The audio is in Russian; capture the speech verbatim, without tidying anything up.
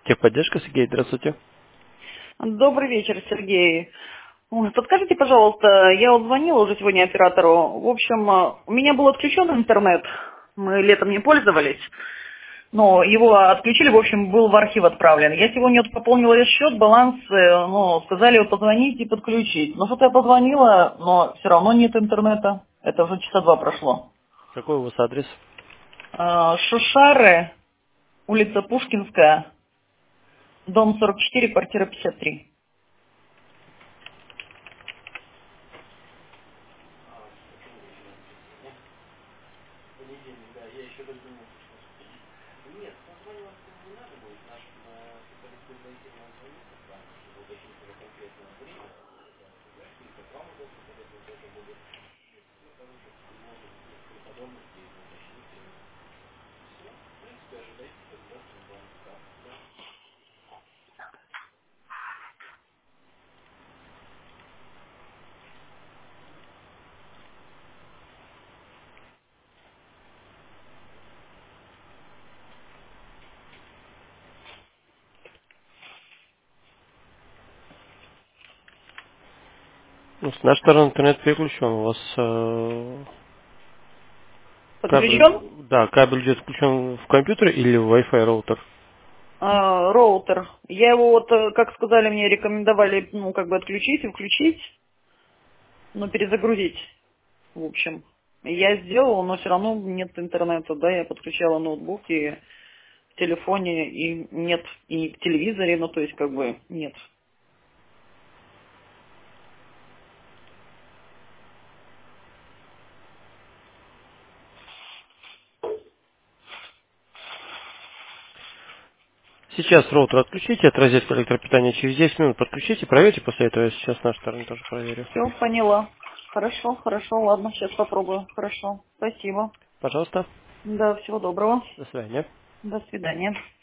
Техподдержка, Сергей, здравствуйте. Добрый вечер, Сергей. Ой, подскажите, пожалуйста, я вот звонила уже сегодня оператору. В общем, э, у меня был отключен интернет. Мы летом не пользовались. Но его отключили, в общем, был в архив отправлен. Я сегодня вот пополнила весь счет, баланс, э, ну, сказали вот позвонить и подключить. Но что-то я позвонила, но все равно нет интернета. Это уже часа два прошло. Какой у вас адрес? Э, Шушары, улица Пушкинская, дом сорок четыре, квартира пятьдесят три. Ну, с нашей стороны интернет переключен. У вас э, кабель, Подключен? да, кабель идет включен в компьютер или в Wi-Fi роутер? А, роутер. Я его вот, э, как сказали мне, рекомендовали, ну, как бы отключить и включить, ну, перезагрузить, в общем. Я сделала, но все равно нет интернета, да, я подключала ноутбук и в телефоне, и нет, и в телевизоре, ну, то есть, как бы, нет. Сейчас роутер отключите, от розетки электропитания через десять минут подключите, проверьте, после этого я сейчас с нашей стороны тоже проверю. Все, поняла. Хорошо, хорошо, ладно, сейчас попробую. Хорошо, спасибо. Пожалуйста, Да, всего доброго. до свидания. До свидания.